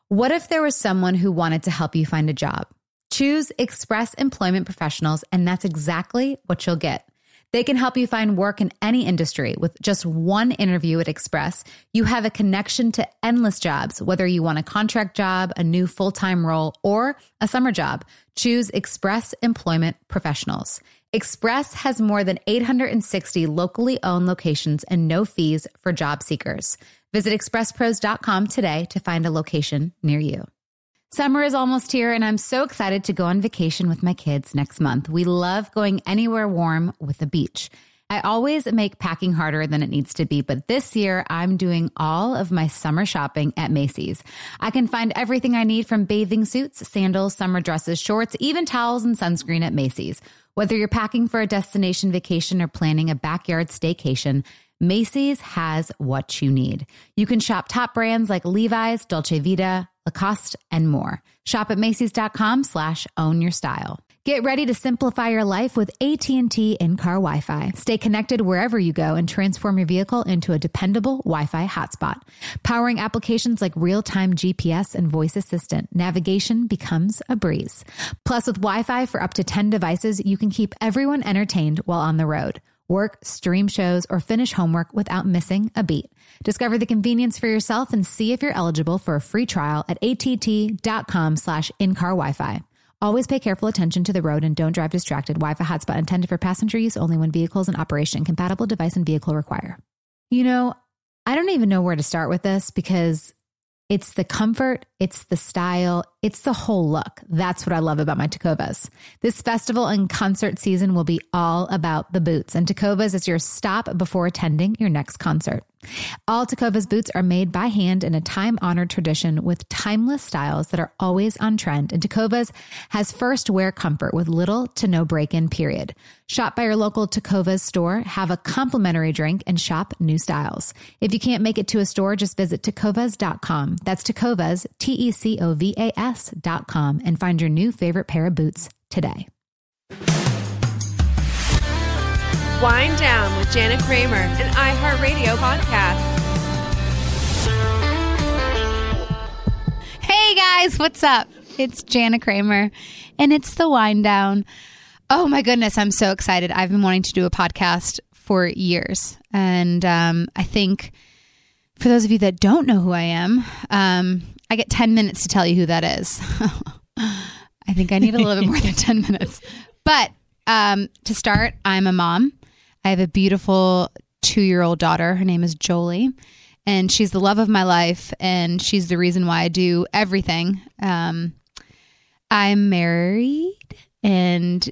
What if there was someone who wanted to help you find a job? Choose Express Employment Professionals, and that's exactly what you'll get. They can help you find work in any industry. With just one interview at Express, you have a connection to endless jobs, whether you want a contract job, a new full-time role, or a summer job. Choose Express Employment Professionals. Express has more than 860 locally owned locations and no fees for job seekers. Visit expresspros.com today to find a location near you. Summer is almost here, and I'm so excited to go on vacation with my kids next month. We love going anywhere warm with a beach. I always make packing harder than it needs to be, but this year I'm doing all of my summer shopping at Macy's. I can find everything I need from bathing suits, sandals, summer dresses, shorts, even towels and sunscreen at Macy's. Whether you're packing for a destination vacation or planning a backyard staycation, Macy's has what you need. You can shop top brands like Levi's, Dolce Vita, Lacoste, and more. Shop at Macys.com/ownyourstyle. Get ready to simplify your life with AT&T in-car Wi-Fi. Stay connected wherever you go and transform your vehicle into a dependable Wi-Fi hotspot. Powering applications like real-time GPS and voice assistant, navigation becomes a breeze. Plus, with Wi-Fi for up to 10 devices, you can keep everyone entertained while on the road. Work, stream shows, or finish homework without missing a beat. Discover the convenience for yourself and see if you're eligible for a free trial at att.com/in-car Wi-Fi. Always pay careful attention to the road and don't drive distracted. Wi-Fi hotspot intended for passenger use only when vehicles in operation. Compatible device and vehicle require. You know, I don't even know where to start with this because it's the comfort, it's the style, it's the whole look. That's what I love about my Tecovas. This festival and concert season will be all about the boots, and Tecovas is your stop before attending your next concert. All Tecovas boots are made by hand in a time-honored tradition with timeless styles that are always on trend, and Tecovas has first wear comfort with little to no break-in period. Shop by your local Tecovas store, have a complimentary drink, and shop new styles. If you can't make it to a store, just visit tecovas.com. That's Tecovas, TECOVAS.com, and find your new favorite pair of boots today. Wind Down with Jana Kramer, an iHeartRadio podcast. Hey guys, what's up? It's Jana Kramer, and it's the Wind Down. Oh my goodness, I'm so excited. I've been wanting to do a podcast for years, and I think for those of you that don't know who I am, I get 10 minutes to tell you who that is. I think I need a little bit more than 10 minutes. But to start, I'm a mom. I have a beautiful 2-year-old daughter. Her name is Jolie, and she's the love of my life, and she's the reason why I do everything. I'm married, and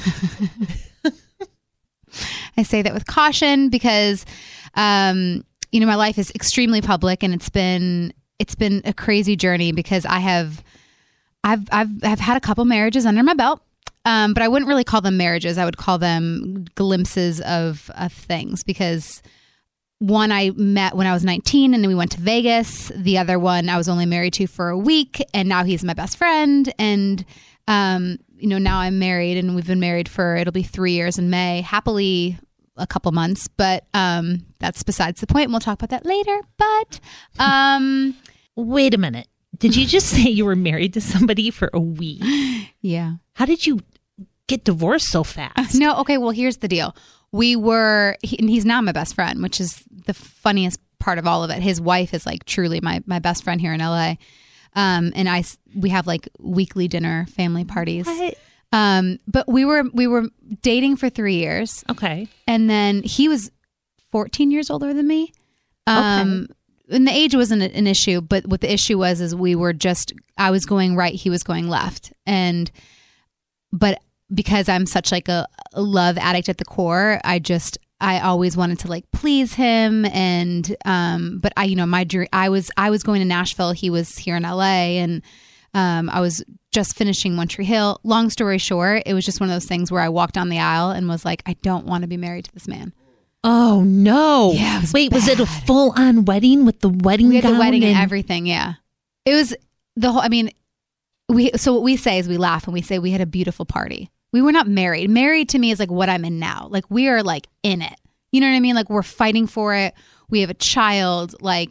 I say that with caution because, my life is extremely public, and it's been a crazy journey because I've had a couple marriages under my belt. But I wouldn't really call them marriages. I would call them glimpses of things because one I met when I was 19 and then we went to Vegas. The other one I was only married to for a week and now he's my best friend. And, now I'm married and we've been married it'll be 3 years in May, happily a couple months, but that's besides the point. And we'll talk about that later. But wait a minute. Did you just say you were married to somebody for a week? Yeah. How did you get divorced so fast? No. Okay. Well, here's the deal. And he's now my best friend, which is the funniest part of all of it. His wife is like truly my best friend here in LA. And we have like weekly dinner family parties. What? But we were dating for 3 years. Okay. And then he was 14 years older than me. Okay. And the age wasn't an issue, but what the issue was is I was going right, he was going left. But because I'm such like a love addict at the core, I always wanted to like please him. And, but my dream, I was going to Nashville. He was here in LA and, I was just finishing One Tree Hill. Long story short, it was just one of those things where I walked down the aisle and was like, I don't want to be married to this man. Oh no! Yeah, Wait, was it a full-on wedding with the wedding gown? We had the wedding and everything. Yeah, it was the whole. I mean, so what we say is we laugh and we say we had a beautiful party. We were not married. Married to me is like what I'm in now. Like we are like in it. You know what I mean? Like we're fighting for it. We have a child. Like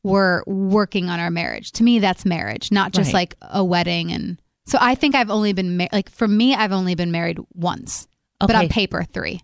we're working on our marriage. To me, that's marriage, not just Right. like a wedding. And so I think I've only been like, for me, I've only been married once, but Okay. on paper, 3.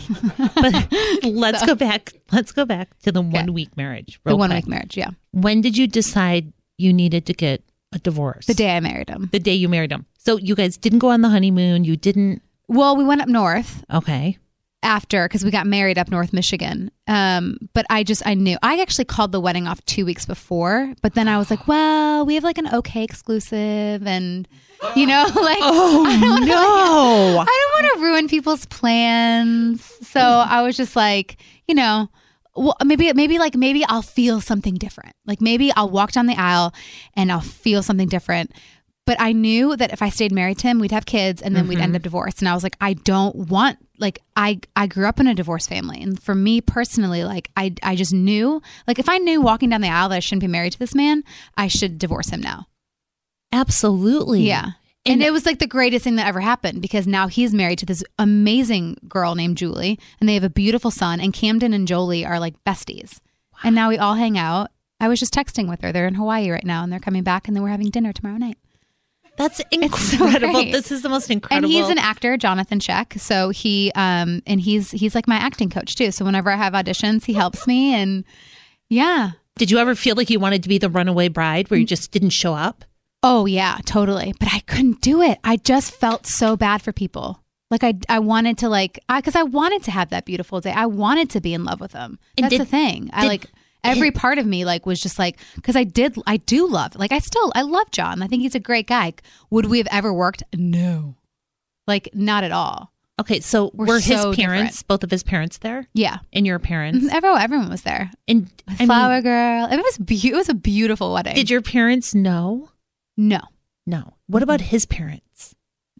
But let's go back. Let's go back to the 1 week marriage. The real 1 quick. week marriage. Yeah. When did you decide you needed to get a divorce? The day I married him. The day you married him. So you guys didn't go on the honeymoon. You didn't. Well, we went up north Okay. after, because we got married up north Michigan. But I knew. I actually called the wedding off 2 weeks before, but then I was like, well, we have like an okay exclusive, and like, Oh I don't no! I don't want to ruin people's plans. So I was just like, well, maybe I'll feel something different. Like maybe I'll walk down the aisle and I'll feel something different. But I knew that if I stayed married to him, we'd have kids and then we'd end up divorced. And I was like, I don't want, like, I grew up in a divorced family. And for me personally, like, I just knew, like, if I knew walking down the aisle that I shouldn't be married to this man, I should divorce him now. Absolutely. Yeah. And it was like the greatest thing that ever happened, because now he's married to this amazing girl named Julie, and they have a beautiful son, and Camden and Jolie are like besties. Wow. And now we all hang out. I was just texting with her. They're in Hawaii right now, and they're coming back, and then we're having dinner tomorrow night. That's so incredible. great. This is the most incredible. And he's an actor, Jonathan Sheck. So he and he's like my acting coach too. So whenever I have auditions, he helps me. And yeah. Did you ever feel like you wanted to be the runaway bride where you just didn't show up? Oh yeah, totally. But I couldn't do it. I just felt so bad for people. Like I wanted to because I wanted to have that beautiful day. I wanted to be in love with him. And That's the thing. Every part of me was just like, because I do love, like I love John. I think he's a great guy. Would we have ever worked? No. Like not at all. Okay, so were his so parents, different. both of his parents there? Yeah. And your parents? Everyone was there. And Flower girl. It was a beautiful wedding. Did your parents know? No. No. What about his parents?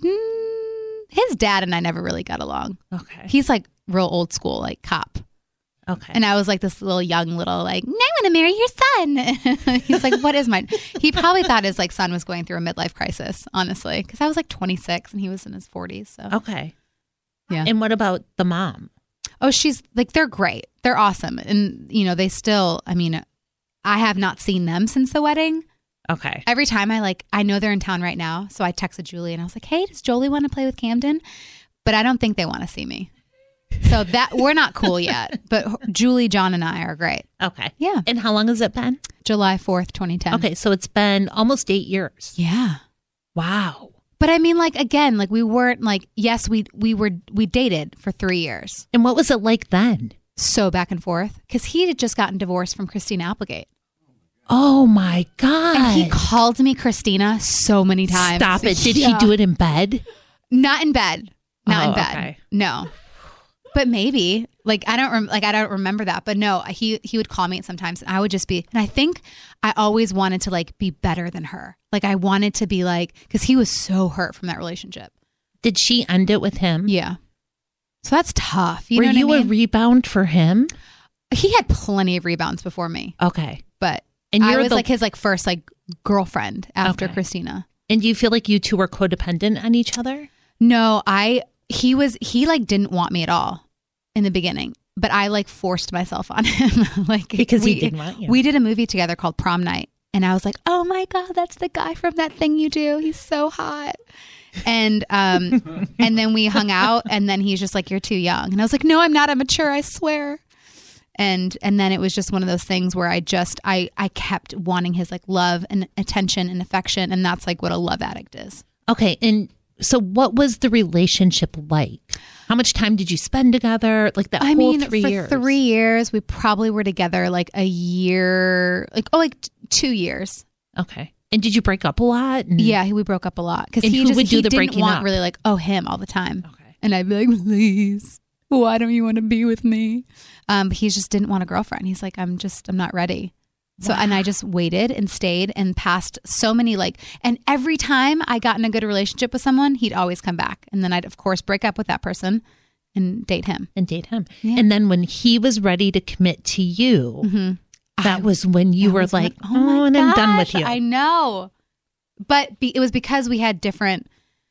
His dad and I never really got along. Okay. He's like real old school, like cop. Okay. And I was like this young little like, I want to marry your son. He's like, what is mine? He probably thought his like son was going through a midlife crisis, honestly, because I was like 26 and he was in his 40s. So Okay. yeah. And what about the mom? Oh, she's like, they're great. They're awesome. And they still, I have not seen them since the wedding. Okay. Every time I know they're in town right now. So I texted Julie and I was like, hey, does Jolie want to play with Camden? But I don't think they want to see me. So that we're not cool yet. But Julie, John, and I are great. Okay. Yeah. And how long has it been? July 4th, 2010. Okay. So it's been almost 8 years. Yeah. Wow. But again, we weren't yes, we dated for 3 years. And what was it like then? So back and forth. Because he had just gotten divorced from Christina Applegate. Oh my God. And he called me Christina so many times. Stop it. Did he do it in bed? Not in bed. Not in bed. Okay. No. But maybe. I don't remember that. But no, he would call me sometimes and I would just be, and I think I always wanted to be better than her. I wanted to be because he was so hurt from that relationship. Did she end it with him? Yeah. So that's tough. Were you a rebound for him? He had plenty of rebounds before me. Okay. But and I was his first girlfriend after Okay. Christina. And do you feel like you two were codependent on each other? No, he didn't want me at all in the beginning, but I forced myself on him. Because he didn't want you. We did a movie together called Prom Night, and I was like, oh my God, that's the guy from That Thing You Do. He's so hot. And and then we hung out, and then he's just like, you're too young. And I was like, no, I'm not. I'm mature, I swear. And then it was just one of those things where I kept wanting his love and attention and affection, and that's what a love addict is. Okay, and so what was the relationship like? How much time did you spend together? That whole 3 years? For 3 years, we probably were together a year, 2 years. Okay. And did you break up a lot? Yeah, we broke up a lot because who would do the didn't breaking want up? really him all the time. Okay. And I'd be like, please, why don't you want to be with me? But he just didn't want a girlfriend. He's like, I'm not ready. So, and I just waited and stayed and passed so many and every time I got in a good relationship with someone, he'd always come back. And then I'd of course break up with that person and date him. Yeah. And then when he was ready to commit to you, that was when you were like, oh, and I'm done with you. I know. But it was because we had different,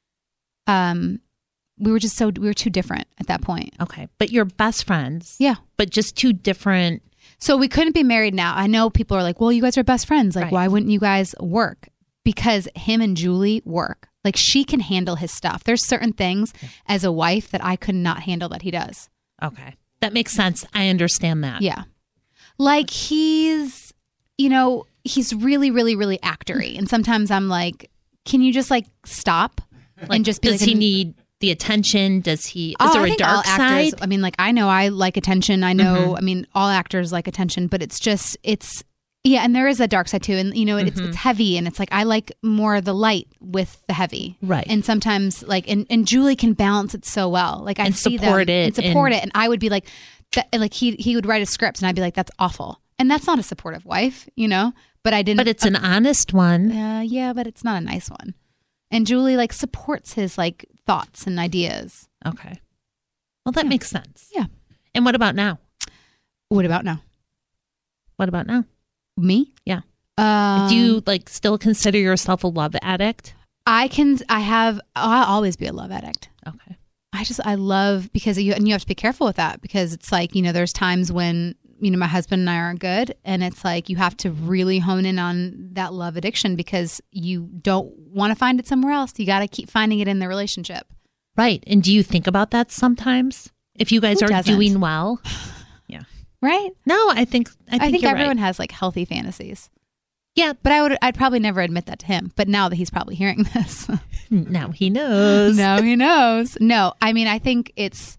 we were too different at that point. Okay. But you're best friends. Yeah. But just two different. So we couldn't be married now. I know people are like, well, you guys are best friends. Like, why wouldn't you guys work? Because him and Julie work. Like, she can handle his stuff. There's certain things as a wife that I could not handle that he does. Okay. That makes sense. I understand that. Yeah. Like, he's, you know, he's really, really, really actory. And sometimes I'm like, can you just like stop and just be does like, he need the attention? Does he, is there a dark side? Actors, I mean, like, I know I like attention. I know, I mean, all actors like attention, but it's just, yeah, and there is a dark side too. And, you know, it's heavy, and it's like, I like more of the light with the heavy. Right. And sometimes, like, and Julie can balance it so well. Like, I see support them it. And support it. And I would be like, like he would write a script, and I'd be like, that's awful. And that's not a supportive wife, you know? But I didn't. But it's an honest one. Yeah, but it's not a nice one. And Julie, like, supports his, like, thoughts and ideas. Okay. Well, that makes sense. Yeah. And what about now? What about now? What about now? Me? Yeah. Do you like still consider yourself a love addict? I'll always be a love addict. Okay. I love, because you have to be careful with that, because it's like, you know, there's times when, you know, my husband and I aren't good, and it's like, you have to really hone in on that love addiction, because you don't want to find it somewhere else. You got to keep finding it in the relationship. Right. And do you think about that sometimes? If you guys are doing well? Yeah. Right? No, I think everyone has like healthy fantasies. Yeah. But I'd probably never admit that to him. But now that he's probably hearing this. Now he knows. No, I mean, I think that's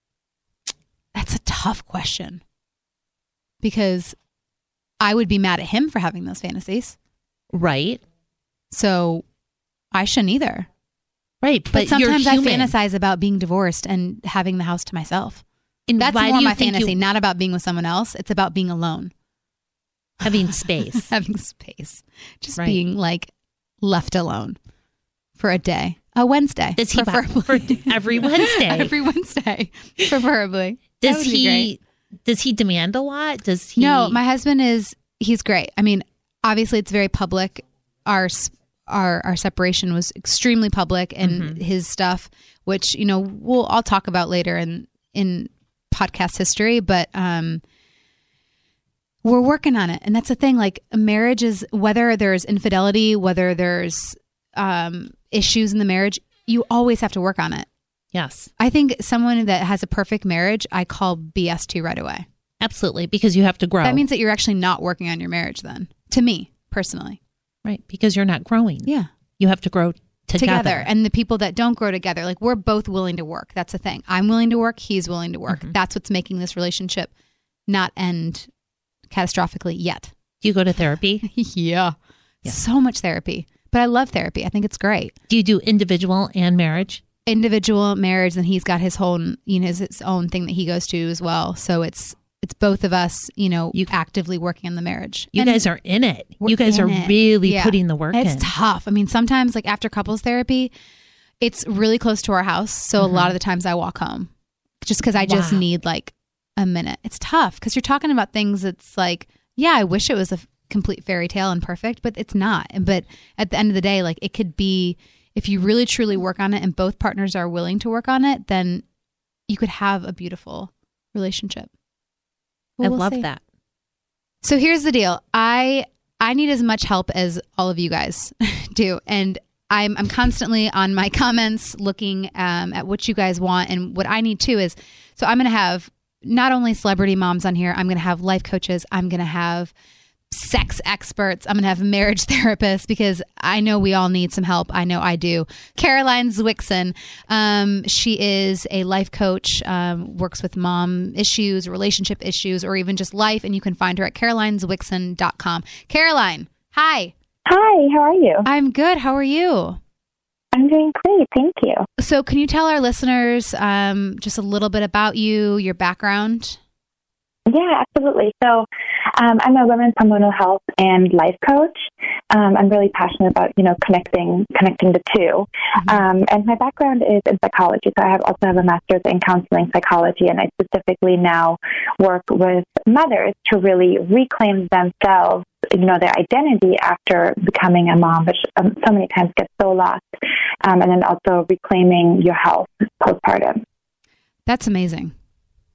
a tough question, because I would be mad at him for having those fantasies. Right. So I shouldn't either. Right. But sometimes I fantasize about being divorced and having the house to myself. And that's more my fantasy, not about being with someone else. It's about being alone. Having space. Having space. Just being like left alone for a day. A Wednesday. Does he for every Wednesday? Every Wednesday, preferably. Does he demand a lot? Does he? No, my husband he's great. I mean, obviously it's very public. Our separation was extremely public, and his stuff, which, you know, I'll talk about later in podcast history, but we're working on it. And that's the thing, like, a marriage is, whether there's infidelity, whether there's issues in the marriage, you always have to work on it. Yes. I think someone that has a perfect marriage, I call BS to right away. Absolutely, because you have to grow. That means that you're actually not working on your marriage then, to me, personally. Right, because you're not growing. Yeah. You have to grow together. And the people that don't grow together, like, we're both willing to work. That's the thing. I'm willing to work. He's willing to work. That's what's making this relationship not end catastrophically yet. Do you go to therapy? Yeah. So much therapy. But I love therapy. I think it's great. Do you do individual and marriage? Individual, marriage, and he's got his own, you know, his own thing that he goes to as well. So it's both of us, you know, actively working on the marriage. You guys are in it. You guys are really putting the work in. It's tough. I mean, sometimes, like, after couples therapy, it's really close to our house. So a lot of the times I walk home just because I just need like a minute. It's tough because you're talking about things that's like, yeah, I wish it was a complete fairy tale and perfect, but it's not. But at the end of the day, like, it could be, if you really truly work on it and both partners are willing to work on it, then you could have a beautiful relationship. I love that. So here's the deal. I need as much help as all of you guys do. And I'm constantly on my comments looking at what you guys want. And what I need too is, so I'm going to have not only celebrity moms on here, I'm going to have life coaches. I'm going to have sex experts. I'm going to have marriage therapists, because I know we all need some help. I know I do. Caroline Zwickson. She is a life coach, works with mom issues, relationship issues, or even just life. And you can find her at carolinezwickson.com. Caroline, hi. Hi, how are you? I'm good. How are you? I'm doing great. Thank you. So can you tell our listeners just a little bit about you, your background? Yeah, absolutely. So I'm a women's hormonal health and life coach. I'm really passionate about, connecting the two. And my background is in psychology. So I also have a master's in counseling psychology, and I specifically now work with mothers to really reclaim themselves, their identity after becoming a mom, which so many times gets so lost. And then also reclaiming your health postpartum. That's amazing.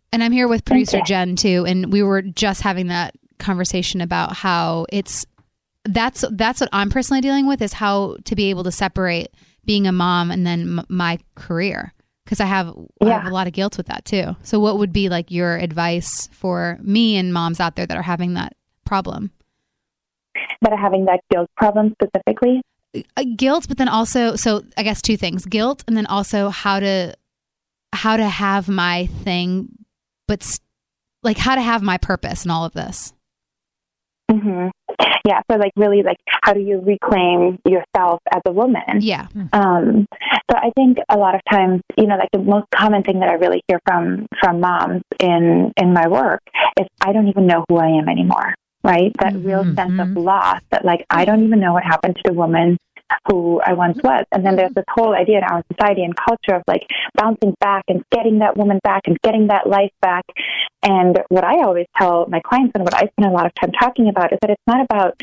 And I'm here with producer Jen too. And we were just having that conversation about how that's what I'm personally dealing with, is how to be able to separate being a mom and then my career. Because I have a lot of guilt with that too. So what would be like your advice for me and moms out there that are having that problem? That are having that guilt problem specifically? Guilt, but then also, so I guess two things: guilt, and then also how to have my thing, but like how to have my purpose in all of this. Mm-hmm. Yeah. So like really like how do you reclaim yourself as a woman? Yeah. So I think a lot of times, like the most common thing that I really hear from moms in my work is I don't even know who I am anymore. Right? That real sense of loss, that like, I don't even know what happened to the woman who I once was. And then there's this whole idea in our society and culture of like bouncing back and getting that woman back and getting that life back. And what I always tell my clients, and what I spend a lot of time talking about, is that it's not about,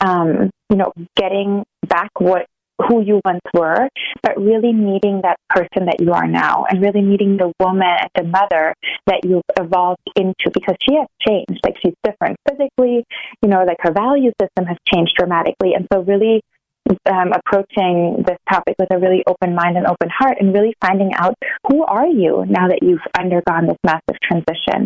getting back who you once were, but really meeting that person that you are now, and really meeting the woman and the mother that you've evolved into, because she has changed. Like, she's different physically, like her value system has changed dramatically. And so really approaching this topic with a really open mind and open heart, and really finding out, who are you now that you've undergone this massive transition?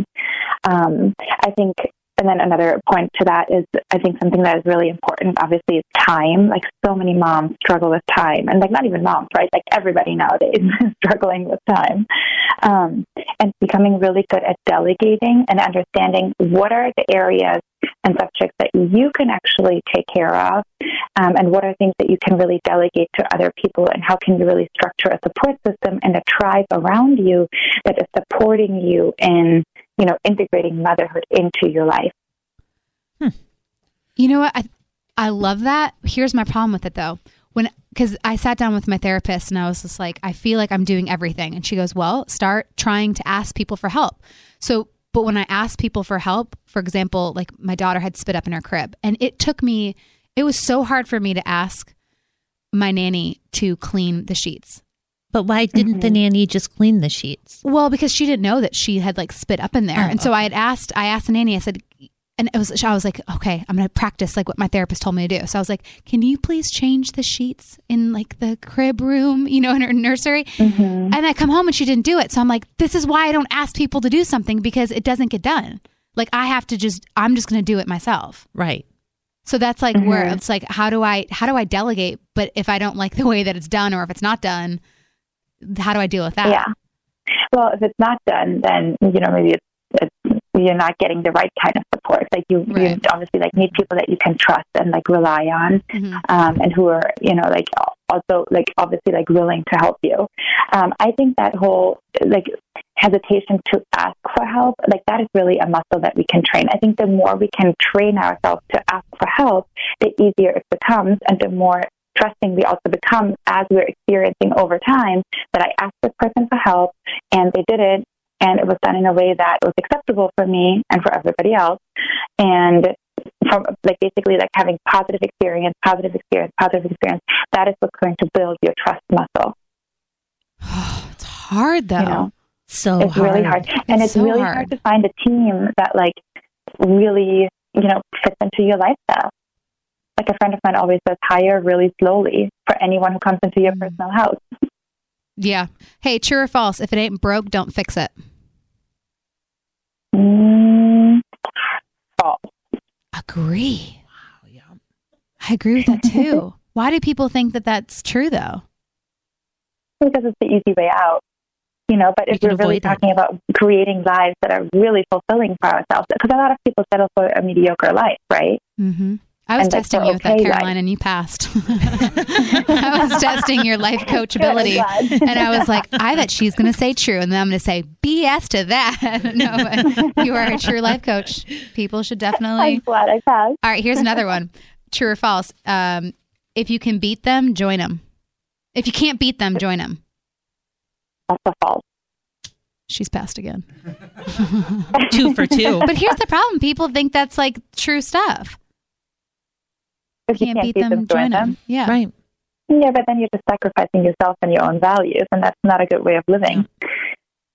I think. And then another point to that is, I think something that is really important, obviously, is time. Like, so many moms struggle with time. And like, not even moms, right? Like, everybody nowadays is struggling with time. And becoming really good at delegating and understanding what are the areas and subjects that you can actually take care of, and what are things that you can really delegate to other people, and how can you really structure a support system and a tribe around you that is supporting you in integrating motherhood into your life. You know what? I love that. Here's my problem with it though. Because I sat down with my therapist and I was just like, I feel like I'm doing everything. And she goes, well, start trying to ask people for help. But when I asked people for help, for example, like my daughter had spit up in her crib, and it was so hard for me to ask my nanny to clean the sheets. But why didn't the nanny just clean the sheets? Well, because she didn't know that she had like spit up in there. And so I asked the nanny, I said, and I was like, okay, I'm going to practice like what my therapist told me to do. So I was like, can you please change the sheets in like the crib room, in her nursery? And I come home and she didn't do it. So I'm like, this is why I don't ask people to do something, because it doesn't get done. Like, I'm just going to do it myself. Right. So that's like where it's like, how do I delegate? But if I don't like the way that it's done, or if it's not done, how do I deal with that? Yeah. Well, if it's not done, then, maybe you're not getting the right kind of support. Like you obviously like need people that you can trust and like rely on, and who are, like also like obviously like willing to help you. I think that whole like hesitation to ask for help, like that is really a muscle that we can train. I think the more we can train ourselves to ask for help, the easier it becomes, and the more trusting we also become as we're experiencing over time that I asked this person for help and they did it, and it was done in a way that was acceptable for me and for everybody else. And from like basically like having positive experience, that is what's going to build your trust muscle. It's hard though. It's really hard. And it's really hard to find a team that like really, fits into your lifestyle. Like a friend of mine always says, hire really slowly for anyone who comes into your personal house. Yeah. Hey, true or false? If it ain't broke, don't fix it. False. Agree. Wow. Yeah. I agree with that too. Why do people think that that's true though? Because it's the easy way out. But if we're really talking about creating lives that are really fulfilling for ourselves, because a lot of people settle for a mediocre life, right? Mm-hmm. I was testing you with that, Caroline, and you passed. I was testing your life coach ability. And I was like, I bet she's going to say true. And then I'm going to say BS to that. No, but you are a true life coach. People should definitely. I'm glad I passed. All right, here's another one. True or false? If you can beat them, join them. If you can't beat them, join them. That's a false. She's passed again. 2 for 2. But here's the problem. People think that's like true stuff. If you can't beat them, join them. Yeah. Right. Yeah, but then you're just sacrificing yourself and your own values, and that's not a good way of living.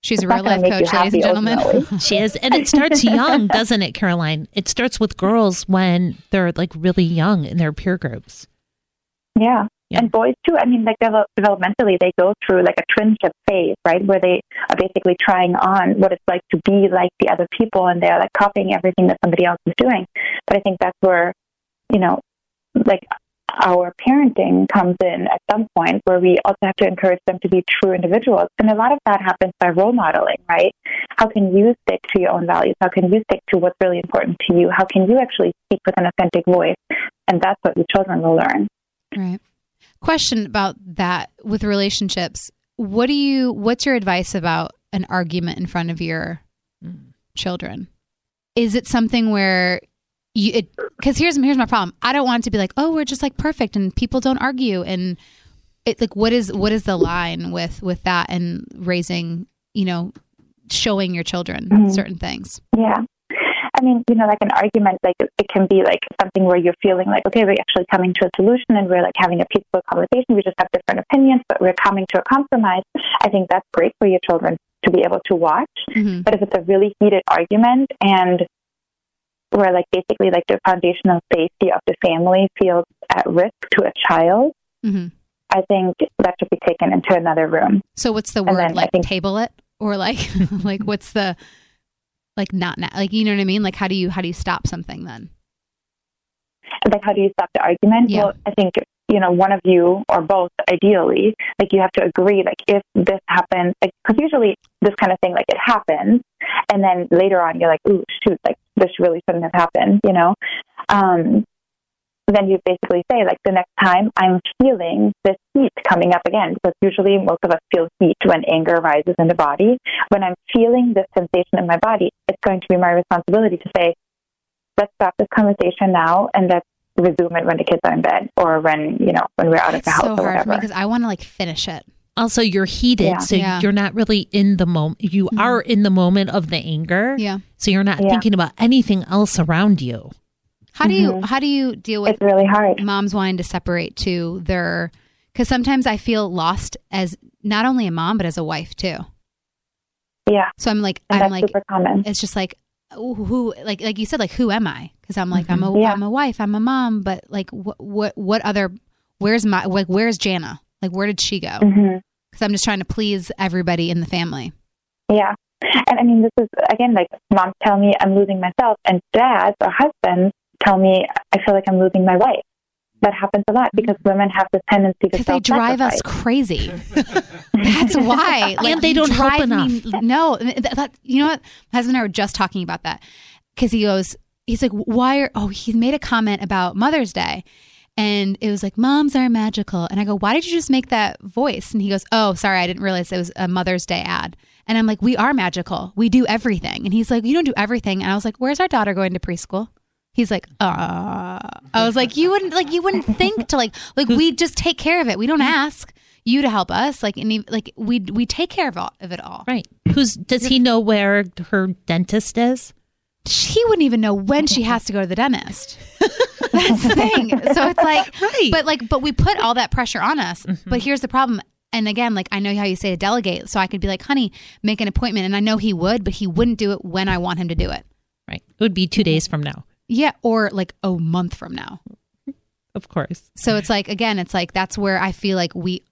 She's a real life coach, ladies and gentlemen. She is. And it starts young, doesn't it, Caroline? It starts with girls when they're like really young in their peer groups. Yeah. And boys too. I mean, like developmentally, they go through like a twinship phase, right? Where they are basically trying on what it's like to be like the other people, and they're like copying everything that somebody else is doing. But I think that's where, like our parenting comes in at some point, where we also have to encourage them to be true individuals. And a lot of that happens by role modeling, right? How can you stick to your own values? How can you stick to what's really important to you? How can you actually speak with an authentic voice? And that's what the children will learn. Right. Question about that with relationships. What's your advice about an argument in front of your children? Is it something where because here's my problem. I don't want it to be like, oh, we're just like perfect and people don't argue. And it like, what is the line with that and raising, showing your children certain things? Yeah. I mean, like an argument, like it can be like something where you're feeling like, okay, we're actually coming to a solution and we're like having a peaceful conversation. We just have different opinions, but we're coming to a compromise. I think that's great for your children to be able to watch. Mm-hmm. But if it's a really heated argument and where like basically like the foundational safety of the family feels at risk to a child, I think that should be taken into another room. So what's the word? Like table it, or like like what's the like not like, you know what I mean? Like how do you stop something then? Like how do you stop the argument? Yeah. Well, I think one of you or both, ideally, like you have to agree. Like if this happens, like because usually this kind of thing, like it happens, and then later on you're like, ooh, shoot, like this really shouldn't have happened, Then you basically say, like, the next time I'm feeling this heat coming up again, because usually most of us feel heat when anger rises in the body. When I'm feeling this sensation in my body, it's going to be my responsibility to say, let's stop this conversation now and let's resume it when the kids are in bed or when we're out of the house or whatever. It's so hard for me because I want to like finish it. Also, you're heated, so you're not really in the moment. You are in the moment of the anger. Yeah. So you're not thinking about anything else around you. How do you deal with it's really hard. Moms wanting to separate to their, because sometimes I feel lost as not only a mom, but as a wife too. Yeah. So I'm like, super common. It's just like, who, like you said, like, who am I? Because I'm like, I'm a wife, I'm a mom, but like, what other, where's Jana? Like, where did she go? Because I'm just trying to please everybody in the family. Yeah. And I mean, this is, again, like moms tell me I'm losing myself, and dads or husbands tell me I feel like I'm losing my wife. That happens a lot because women have this tendency to because they drive us crazy. That's why. Like, and they don't help enough. No, you know what? My husband and I were just talking about that because he's like, he made a comment about Mother's Day. And it was like, moms are magical. And I go, why did you just make that voice? And he goes, oh, sorry, I didn't realize it was a Mother's Day ad. And I'm like, we are magical. We do everything. And he's like, you don't do everything. And I was like, where's our daughter going to preschool? He's like, I was like, you wouldn't think to like we just take care of it. We don't ask you to help us. Like, we take care of it all. Right. Does he know where her dentist is? She wouldn't even know when she has to go to the dentist. That's the thing. So it's like, right. But we put all that pressure on us. But here's the problem. And again, like, I know how you say to delegate. So I could be like, honey, make an appointment. And I know he would, but he wouldn't do it when I want him to do it. Right. It would be 2 days from now. Yeah. Or like a month from now. Of course. So it's like, again, it's like, that's where I feel like we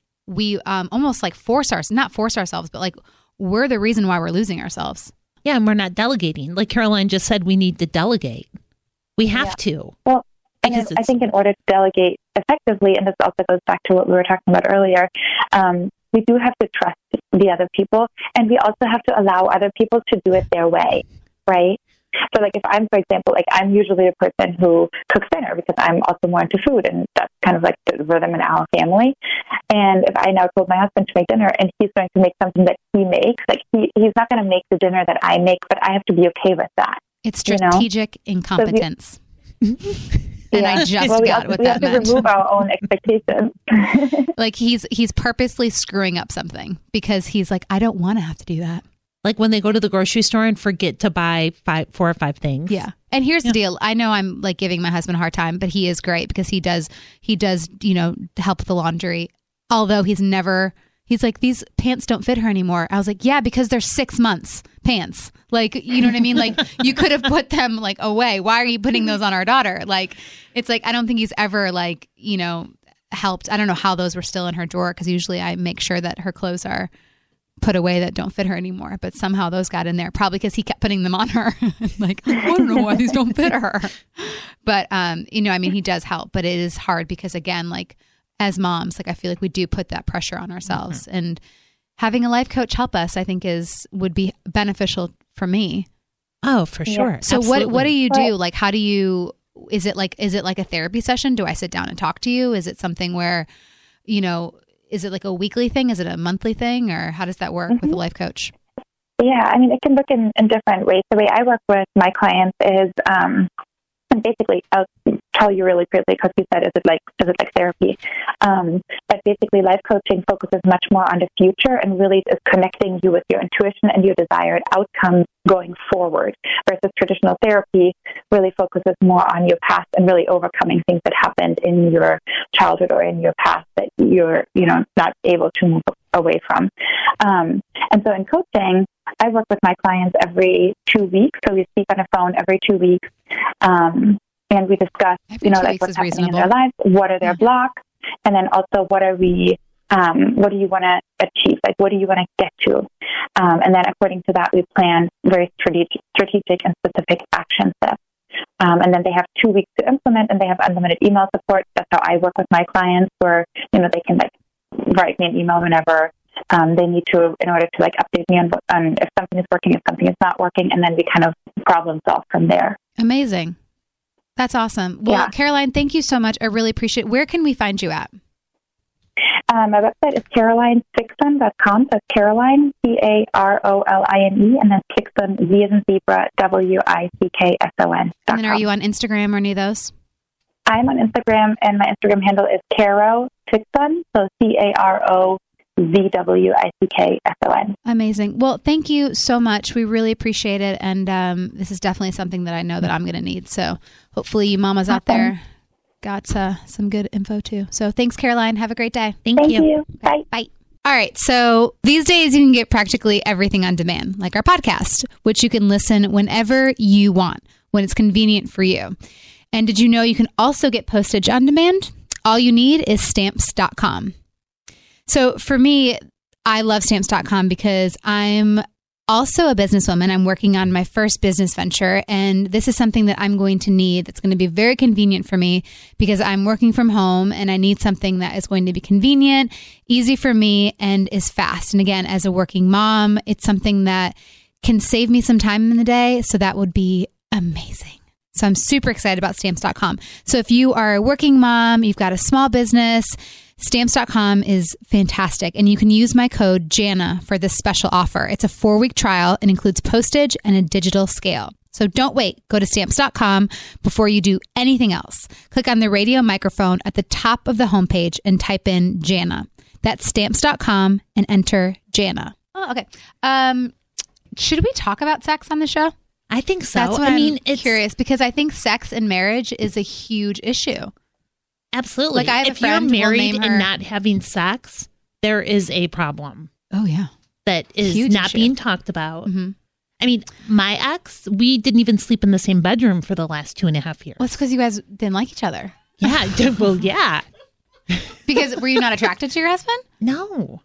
almost like not force ourselves, but like we're the reason why we're losing ourselves. Yeah. And we're not delegating. Like Caroline just said, we need to delegate. We have to. Well, I think in order to delegate effectively, and this also goes back to what we were talking about earlier, we do have to trust the other people, and we also have to allow other people to do it their way, right? So like if I'm, for example, like I'm usually a person who cooks dinner because I'm also more into food, and that's kind of like the rhythm in our family. And if I now told my husband to make dinner and he's going to make something that he makes, like he's not going to make the dinner that I make, but I have to be okay with that. It's strategic incompetence. And I just got what that meant. We have to remove our own expectations. Like he's purposely screwing up something because he's like, I don't want to have to do that. Like when they go to the grocery store and forget to buy 4 or 5 things. Yeah. And here's the deal. I know I'm like giving my husband a hard time, but he is great because he does, help with the laundry. Although he's never He's like, these pants don't fit her anymore. I was like, yeah, because they're 6 months pants. Like, you know what I mean? Like, you could have put them like away. Why are you putting those on our daughter? Like, it's like, I don't think he's ever like, you know, helped. I don't know how those were still in her drawer, because usually I make sure that her clothes are put away that don't fit her anymore. But somehow those got in there, probably because he kept putting them on her. Like, I don't know why these don't fit her. But, you know, I mean, he does help, but it is hard because, again, like, as moms, like, I feel like we do put that pressure on ourselves. Mm-hmm. And having a life coach help us, I think would be beneficial for me. Oh, for sure. Yeah. So absolutely. what do you do? Like, how do you, is it like a therapy session? Do I sit down and talk to you? Is it something where, you know, is it like a weekly thing? Is it a monthly thing? Or how does that work with a life coach? Yeah, I mean, it can look in different ways. The way I work with my clients is, and basically, I'll tell you really quickly, because you said, is it like therapy? But basically, life coaching focuses much more on the future and really is connecting you with your intuition and your desired outcomes going forward, versus traditional therapy really focuses more on your past and really overcoming things that happened in your childhood or in your past that you're, you know, not able to move away from. And so in coaching, I work with my clients every 2 weeks. So we speak on the phone every 2 weeks. And we discuss, you know, like what's happening in their lives, what are their blocks, and then also what do you want to achieve? Like, what do you want to get to? And then according to that, we plan very strategic and specific action steps. And then they have 2 weeks to implement, and they have unlimited email support. That's how I work with my clients, where, you know, they can like write me an email whenever they need to, in order to like update me on if something is working, if something is not working, and then we kind of problem solve from there. Amazing. That's awesome. Well, yeah. Caroline, thank you so much. I really appreciate it. Where can we find you at? My website is CarolineFixon.com. That's Caroline, Caroline, and then Fixon, Z as in zebra, Wickson.com. And then are you on Instagram or any of those? I'm on Instagram, and my Instagram handle is Caro Fixon, so CaroZWickson. Amazing. Well, thank you so much. We really appreciate it. And this is definitely something that I know that I'm going to need. So hopefully you mamas out there got some good info too. So thanks, Caroline. Have a great day. Thank you. Bye. Bye. All right. So these days you can get practically everything on demand, like our podcast, which you can listen whenever you want, when it's convenient for you. And did you know you can also get postage on demand? All you need is Stamps.com. So for me, I love Stamps.com because I'm also a businesswoman. I'm working on my first business venture, and this is something that I'm going to need that's going to be very convenient for me because I'm working from home and I need something that is going to be convenient, easy for me, and is fast. And again, as a working mom, it's something that can save me some time in the day. So that would be amazing. So I'm super excited about Stamps.com. So if you are a working mom, you've got a small business, Stamps.com is fantastic. And you can use my code JANA for this special offer. It's a 4-week trial and includes postage and a digital scale. So don't wait. Go to Stamps.com before you do anything else. Click on the radio microphone at the top of the homepage and type in JANA. That's Stamps.com and enter JANA. Oh, okay. Should we talk about sex on the show? I think so. That's what I'm curious, because I think sex in marriage is a huge issue. Absolutely. Like, I have if you're married and not having sex, there is a problem. Oh, yeah. That is huge not issue. Being talked about. Mm-hmm. I mean, my ex, we didn't even sleep in the same bedroom for the last 2.5 years. Well, it's because you guys didn't like each other. Yeah. Well, yeah. Because were you not attracted to your husband? No.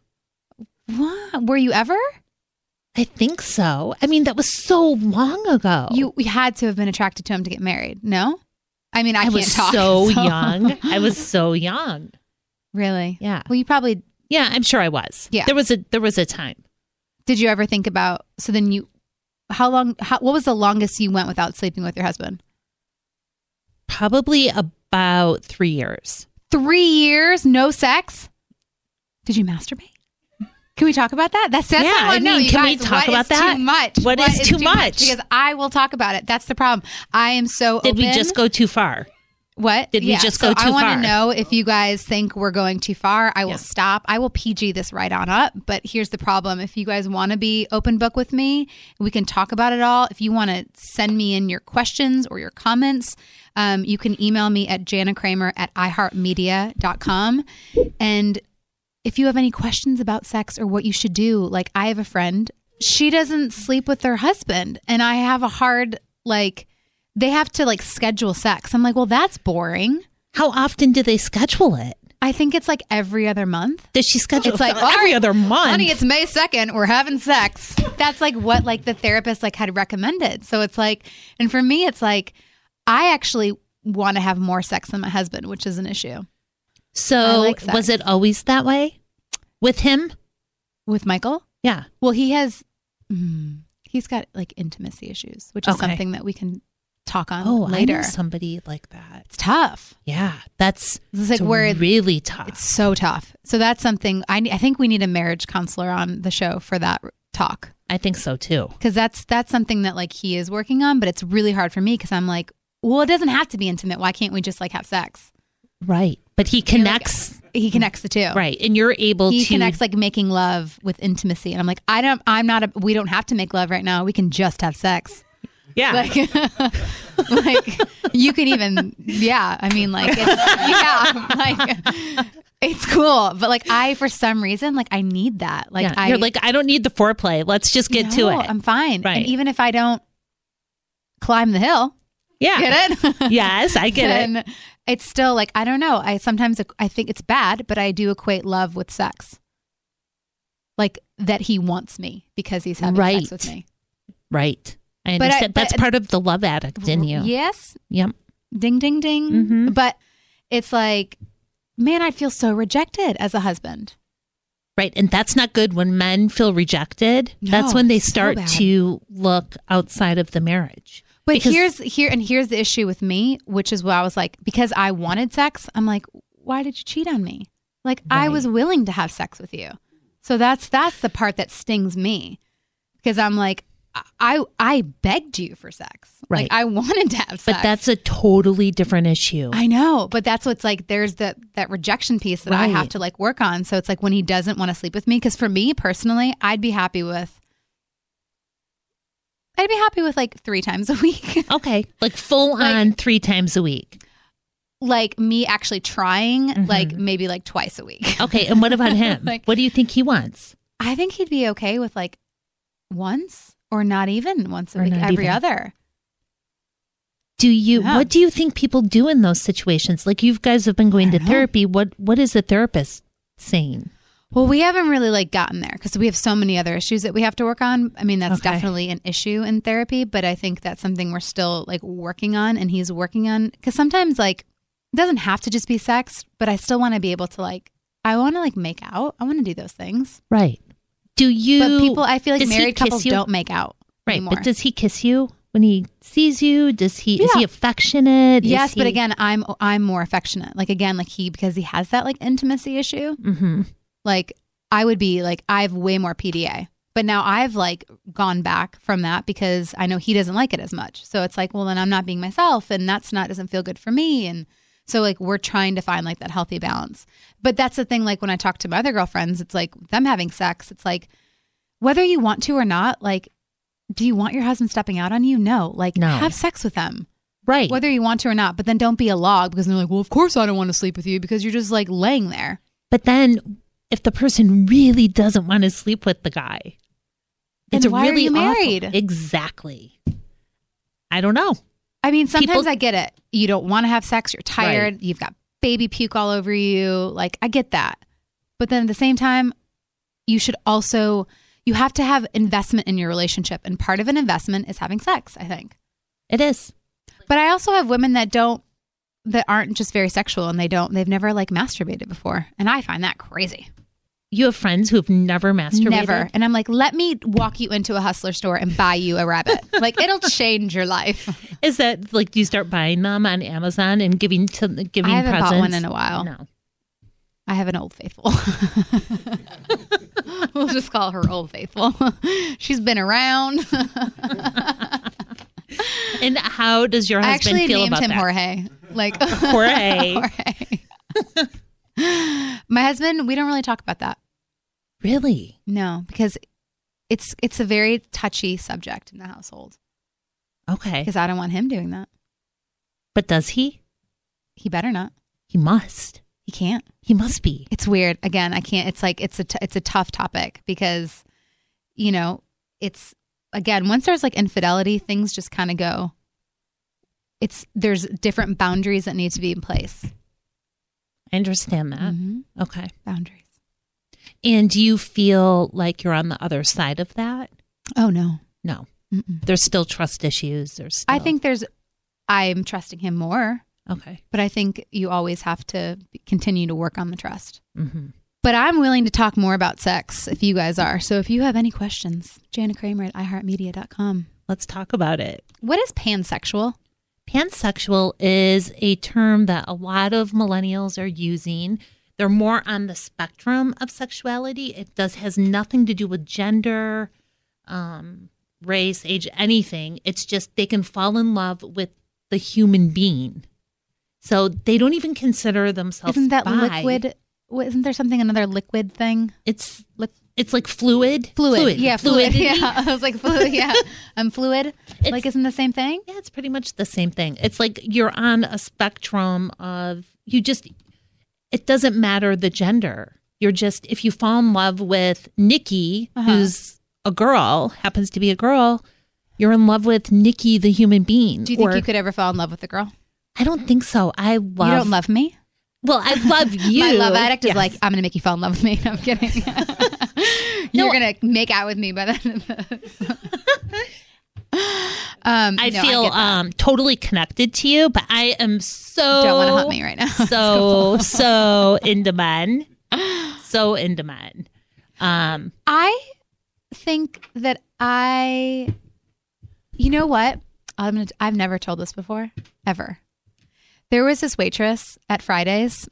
What? Were you ever? I think so. I mean, that was so long ago. You had to have been attracted to him to get married. No? I mean, I was so young. I was so young. Really? Yeah. Well, you probably. Yeah, I'm sure I was. Yeah. There was a time. Did you ever think about? So then what was the longest you went without sleeping with your husband? Probably about 3 years. 3 years, no sex? Did you masturbate? Can we talk about that? That's yeah, what I want to know. Can we talk about that? Too much? What is too much? Because I will talk about it. That's the problem. I am so open. Did we just go too far? What? Did we just go too far? I want to know if you guys think we're going too far. I will stop. I will PG this right on up. But here's the problem. If you guys want to be open book with me, we can talk about it all. If you want to send me in your questions or your comments, you can email me at janacramer@iheartmedia.com. And if you have any questions about sex or what you should do, like I have a friend, she doesn't sleep with her husband. And I have a hard, like, they have to like schedule sex. I'm like, well, that's boring. How often do they schedule it? I think it's like every other month. Does she schedule It's like every other month? Honey, it's May 2nd. We're having sex. That's like what like the therapist like had recommended. So it's like, and for me, it's like, I actually want to have more sex than my husband, which is an issue. So like sex. was it always that way with him? With Michael? Yeah. Well, he's got like intimacy issues, which is Okay. something that we can talk on Oh, later. I know somebody like that. It's tough. Yeah, that's It's like where really tough. it's so tough. So that's something I think we need a marriage counselor on the show for that talk. I think so too. Because that's something that like he is working on, but it's really hard for me because I'm like, well, it doesn't have to be intimate. Why can't we just like have sex? Right. But he connects. He connects the two. Right. And you're able He to connects like making love with intimacy. And I'm like, we don't have to make love right now. We can just have sex. Yeah. Like, like you can even, yeah. I mean, like, it's cool. But like, for some reason, like, I need that. Like, yeah. You're like, I don't need the foreplay. Let's just get to it. I'm fine. Right. And even if I don't climb the hill, Yeah. get it? Yes, I get it. Then it's still like, I don't know. I think it's bad, but I do equate love with sex. Like that he wants me because he's having sex with me. Right. I understand. That's part of the love addict in you. Yes. Yep. Ding, ding, ding. Mm-hmm. But it's like, man, I'd feel so rejected as a husband. Right. And that's not good when men feel rejected. No, that's when they so start bad. to look outside of the marriage. But Because- here's the issue with me, which is why I was like, because I wanted sex, I'm like, why did you cheat on me? Like I was willing to have sex with you. So that's the part that stings me. Because I'm like, I begged you for sex. Right. Like I wanted to have sex. But that's a totally different issue. I know, but that's what's like, there's that rejection piece that I have Right. to like work on. So it's like when he doesn't want to sleep with me, because for me personally, I'd be happy with like 3 times a week. Okay. Like full on 3 times a week. Like me actually trying, like maybe like twice a week. Okay. And what about him? Like- What do you think he wants? I think he'd be okay with like once or not even once a Or week, not every even. other. What do you think people do in those situations? Like you guys have been going to don't know. therapy. What is the therapist saying? Well, we haven't really like gotten there because we have so many other issues that we have to work on. I mean, that's Okay. definitely an issue in therapy, but I think that's something we're still like working on and he's working on. Because sometimes like it doesn't have to just be sex, but I still want to be able to like, I want to like make out. I want to do those things. Right. Do you? But people, I feel like does he married kiss couples you? don't make out Right. anymore. But does he kiss you when he sees you? Does he? Is Yeah. he affectionate? Yes, Is but he- again, I'm more affectionate. Like again, like because he has that like intimacy issue. Mhm. Like I would be like I have way more PDA. But now I've like gone back from that because I know he doesn't like it as much. So it's like, well, then I'm not being myself and doesn't feel good for me. And so like we're trying to find like that healthy balance. But that's the thing, like when I talk to my other girlfriends, it's like them having sex, it's like whether you want to or not, like, do you want your husband stepping out on you? No. Like No. have sex with them. Right. Whether you want to or not, but then don't be a log because they're like, well, of course I don't want to sleep with you because you're just like laying there. But then, if the person really doesn't want to sleep with the guy, it's Then why are really you awful. married? Exactly. I don't know. I mean, sometimes People- I get it. You don't want to have sex. You're tired. Right. You've got baby puke all over you. Like, I get that. But then at the same time, you have to have investment in your relationship. And part of an investment is having sex, I think. It is. But I also have women that aren't just very sexual and they've never like masturbated before. And I find that crazy. You have friends who have never masturbated? Never. And I'm like, let me walk you into a Hustler store and buy you a rabbit. Like, it'll change your life. Is that like, do you start buying them on Amazon and giving I haven't presents? bought one in a while. No. I have an Old Faithful. We'll just call her Old Faithful. She's been around. And how does your I husband actually feel named about him that? Jorge. Like Jorge. Jorge. My husband, we don't really talk about that. Really? No, because it's a very touchy subject in the household. Okay. Because I don't want him doing that. But does he? He better not. He must. He can't. He must be. It's weird. Again, I can't. It's like it's a tough topic because, you know, it's again once there's like infidelity, things just kind of go. There's different boundaries that need to be in place. I understand that. Mm-hmm. Okay, boundaries. And do you feel like you're on the other side of that? Oh no, no. Mm-mm. There's still trust issues. I think I'm trusting him more. Okay. But I think you always have to continue to work on the trust. Mm-hmm. But I'm willing to talk more about sex if you guys are. So if you have any questions, Jana Kramer at iHeartMedia.com. Let's talk about it. What is pansexual? Pansexual is a term that a lot of millennials are using. They're more on the spectrum of sexuality. It has nothing to do with gender, race, age, anything. It's just they can fall in love with the human being. So they don't even consider themselves Isn't that bi. liquid? Isn't there another liquid thing? It's like fluid. Fluid. Yeah, fluid. Fluidity. Yeah, I was like fluid. Yeah, I'm fluid. Isn't the same thing? Yeah, it's pretty much the same thing. It's like you're on a spectrum of it doesn't matter the gender. You're just, if you fall in love with Nikki, who's a girl, happens to be a girl, you're in love with Nikki, the human being. Do you think you could ever fall in love with a girl? I don't think so. You don't love me? Well, I love you. My love addict is like, I'm going to make you fall in love with me. No, I'm kidding. You're going to make out with me by the end of this. I feel totally connected to you, but I am don't want to hunt me right now. so into men. So into men. I think that you know what? I've never told this before, ever. There was this waitress at Fridays.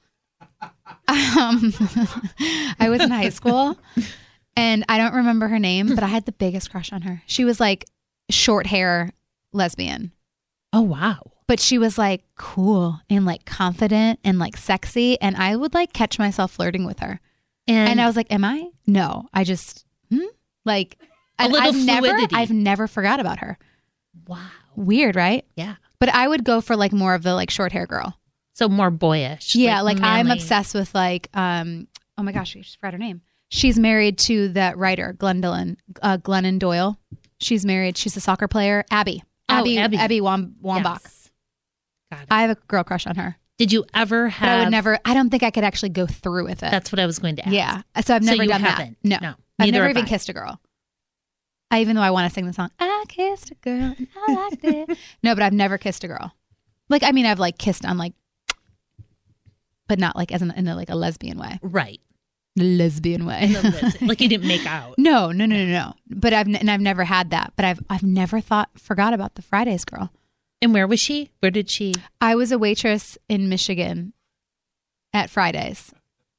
I was in high school and I don't remember her name, but I had the biggest crush on her. She was like short hair lesbian. Oh, wow. But she was like cool and like confident and like sexy. And I would like catch myself flirting with her. And I was like, am I? No, I just like a little fluidity. I've never forgot about her. Wow. Weird, right? Yeah. But I would go for like more of the like short hair girl. So more boyish. Yeah, like I'm obsessed with like oh my gosh, I just forgot her name. She's married to that writer, Glennon Doyle. She's married. She's a soccer player. Abby Wambach. Yes. Got it. I have a girl crush on her. Did you ever have? I don't think I could actually go through with it. That's what I was going to ask. Yeah. So I've never done haven't. that. No. I've never even kissed a girl. Even though I want to sing the song, I kissed a girl and I liked it. No, but I've never kissed a girl. Like, I mean, I've like kissed on like, but not like in like a lesbian way. Right. Lesbian way. Like you didn't make out. No. But I've never had that. But I've never forgot about the Fridays girl. And where was she? Where did she? I was a waitress in Michigan at Fridays.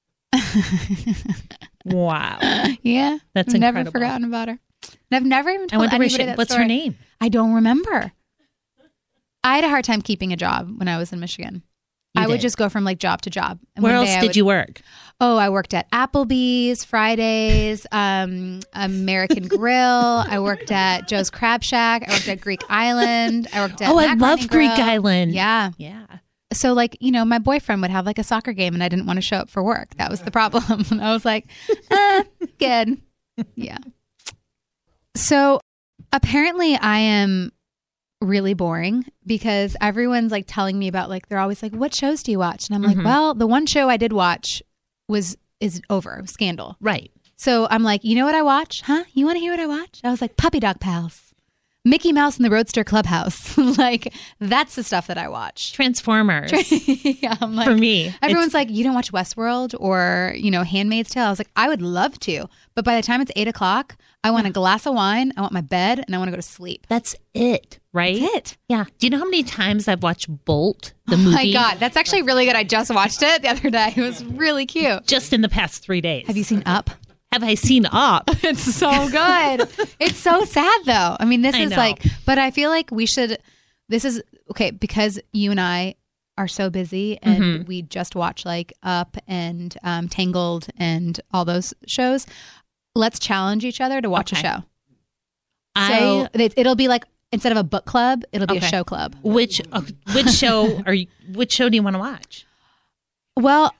Wow. Yeah. That's I've incredible. Never forgotten about her. And I've never even told anybody that what's story. her name? I don't remember. I had a hard time keeping a job when I was in Michigan. I would just go from like job to job. And where else did you work? Oh, I worked at Applebee's, Fridays, American Grill. I worked at Joe's Crab Shack. I worked at Greek Island. I worked at I love Greek Island. Yeah. Yeah. So like, you know, my boyfriend would have like a soccer game and I didn't want to show up for work. That was the problem. And I was like, good. Yeah. So apparently I am really boring because everyone's like telling me about like, they're always like, what shows do you watch? And I'm like, well, the one show I did watch is over, Scandal. Right. So I'm like, you know what I watch? Huh? You want to hear what I watch? I was like, Puppy Dog Pals. Mickey Mouse and the Roadster Clubhouse. Like, that's the stuff that I watch. Transformers. Yeah, I'm like, for me. Everyone's like, you don't watch Westworld or, you know, Handmaid's Tale. I was like, I would love to. But by the time it's 8:00, I want a glass of wine, I want my bed, and I want to go to sleep. That's it, right? That's it. Yeah. Do you know how many times I've watched Bolt, the movie? Oh my God. That's actually really good. I just watched it the other day. It was really cute. Just in the past 3 days. Have you seen Up? Have I seen Up? It's so good. It's so sad though. I mean, this is like, but I feel like this is okay because you and I are so busy and we just watch like Up and Tangled and all those shows. Let's challenge each other to watch a show. So it'll be like, instead of a book club, it'll be a show club. Which show do you want to watch? Well,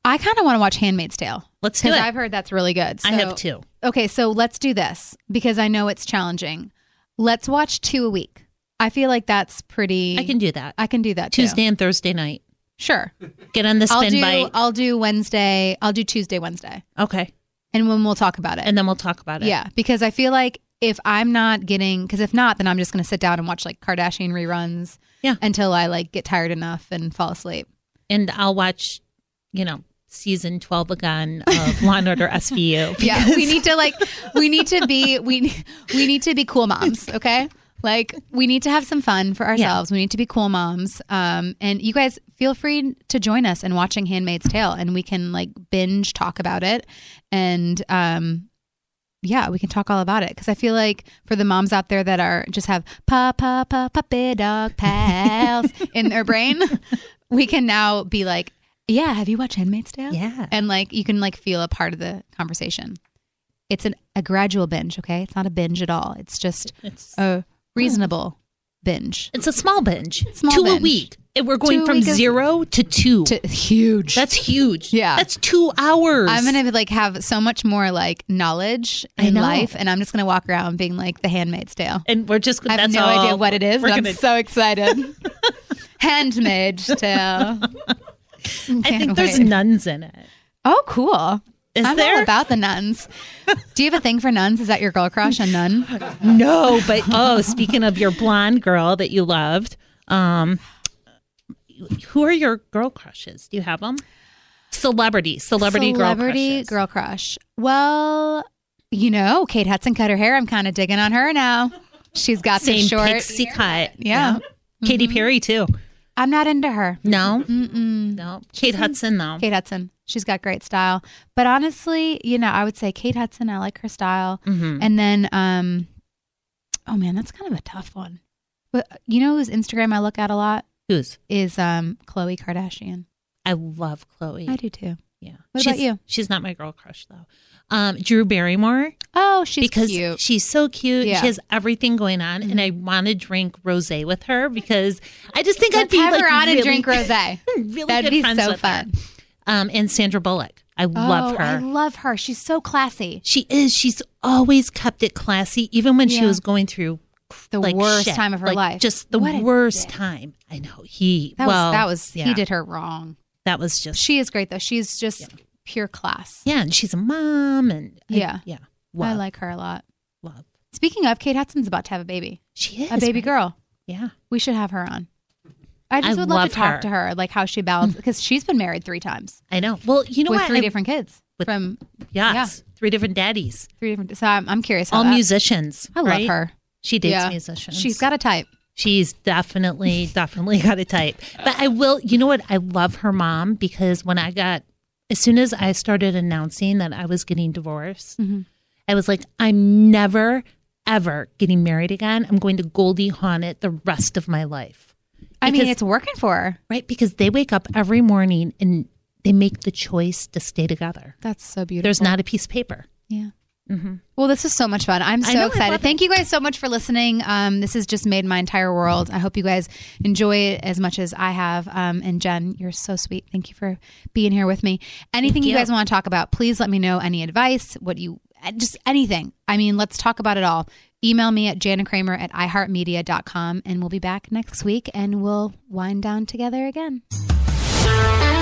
I kind of want to watch Handmaid's Tale. Let's do it. Because I've heard that's really good. I have too. Okay, so let's do this because I know it's challenging. Let's watch 2 a week. I feel like that's pretty. I can do that. I can do that too. Tuesday and Thursday night. Sure. Get on the spin bite. I'll do Wednesday. I'll do Tuesday, Wednesday. Okay. And when we'll talk about it. And then we'll talk about it. Yeah, because I feel like if I'm not getting, because if not, then I'm just going to sit down and watch like Kardashian reruns. Yeah. Until I like get tired enough and fall asleep. And I'll watch, season 12 again of Law and Order SVU. Yeah, we need to be cool moms, okay? Like we need to have some fun for ourselves. We need to be cool moms. And you guys feel free to join us in watching Handmaid's Tale, and we can like binge talk about it. And we can talk all about it because I feel like for the moms out there that are just have puppy dog pals in their brain, we can now be like, yeah, have you watched Handmaid's Tale? Yeah. And like you can like feel a part of the conversation. It's a gradual binge, okay? It's not a binge at all. It's just a reasonable binge. It's a small binge. Small 2 binge. a week. And we're going from 0 to 2. Huge. That's huge. Yeah. That's 2 hours. I'm going to like have so much more like knowledge in life, and I'm just going to walk around being like the Handmaid's Tale. And we're just I have no idea what it is, but I'm so excited. Handmaid's Tale. I think there's nuns in it. Oh, cool. I'm there? all about the nuns. Do you have a thing for nuns? Is that your girl crush, a nun? No, but speaking of your blonde girl that you loved, who are your girl crushes? Do you have them? Celebrity girl crush. Well, Kate Hudson cut her hair. I'm kind of digging on her now. She's got the short pixie cut. Yeah. Mm-hmm. Katy Perry too. I'm not into her. No? Mm-mm. No. Kate Hudson, though. Kate Hudson. She's got great style. But honestly, I would say Kate Hudson. I like her style. Mm-hmm. And then, oh man, that's kind of a tough one. But whose Instagram I look at a lot? Whose? Is Khloe Kardashian. I love Khloe. I do too. Yeah. What about you? She's not my girl crush, though. Drew Barrymore. Oh, she's because cute. She's so cute. Yeah. She has everything going on, and I want to drink rosé with her because I just think I'd be have like her on really, and drink rosé. Really That'd good be friends so with fun. Her. And Sandra Bullock. I love her. I love her. She's so classy. She is. She's always kept it classy, even when she was going through the like worst shit. time of her like, life. Just the worst time. I know. He did her wrong. That was just. She is great though. She's just pure class. Yeah, and she's a mom, and yeah. Love. I like her a lot. Love. Speaking of, Kate Hudson's about to have a baby. She is a baby girl. Yeah, we should have her on. I just would love to talk to her, like how she balances, because she's been married 3 times. I know. Well, you know with what? 3 different kids. From 3 different daddies. 3 different. So I'm curious. All musicians. I love her. She dates musicians. She's got a type. She's definitely got a type. But I will. You know what? I love her mom because as soon as I started announcing that I was getting divorced, I was like, I'm never, ever getting married again. I'm going to Goldie Hawn it the rest of my life. I mean, it's working for her. Right? Because they wake up every morning and they make the choice to stay together. That's so beautiful. There's not a piece of paper. Yeah. Mm-hmm. Well, this is so much fun. I'm so excited. Thank you guys so much for listening. This has just made my entire world. I hope you guys enjoy it as much as I have. And Jen, you're so sweet. Thank you for being here with me. Anything you guys want to talk about, please let me know. Any advice, just anything. I mean, let's talk about it all. Email me at janetkramer@iheartmedia.com, and we'll be back next week and we'll wind down together again.